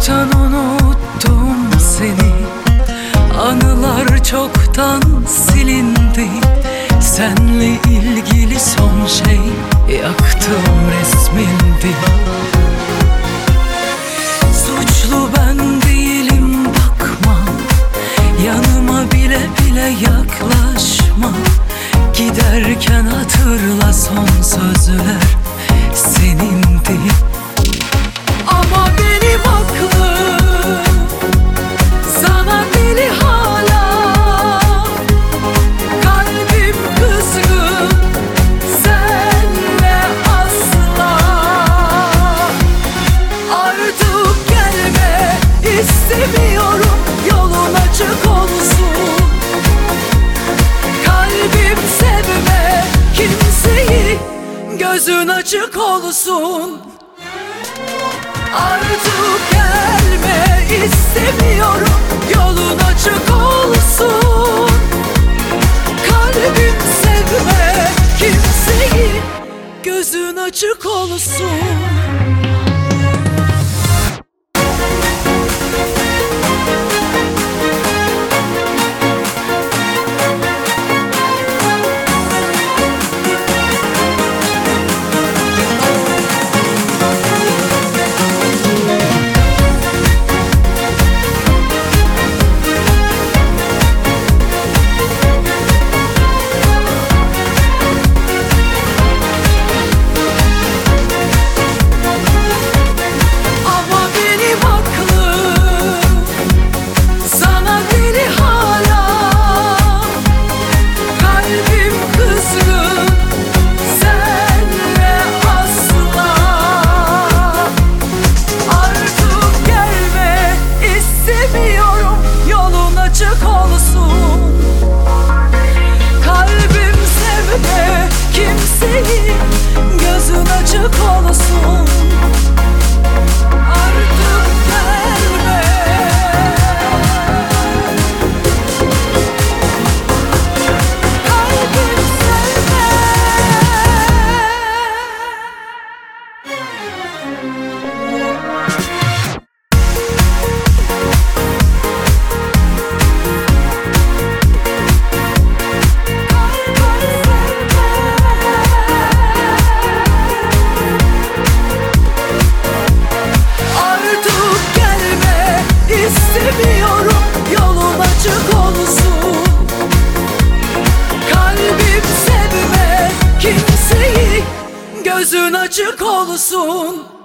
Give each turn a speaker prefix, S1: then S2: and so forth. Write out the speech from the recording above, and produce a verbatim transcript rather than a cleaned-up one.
S1: Çoktan unuttum seni, anılar çoktan silindi. Senle ilgili son şey yaktığım resmindi. Suçlu ben değilim, bakma yanıma, bile bile yaklaşma. Giderken hatırla, son sözler senindi. Ama benim aklım sana deli hala. Kalbim kızgın, senle asla. Artık gelme istemiyorum, yolun açık olsun. Kalbim sevme kimseyi, gözün açık olsun. Artık gelme istemiyorum, yolun açık olsun. Kalbim sevme kimseyi, gözün açık olsun. Açık olsun. Kalbim sevme kimseyi, gözün açık olsun. Artık gelme. Kalbim sevme. İstemiyorum, yolun açık olsun. Kalbim sevme kimseyi, gözün açık olsun.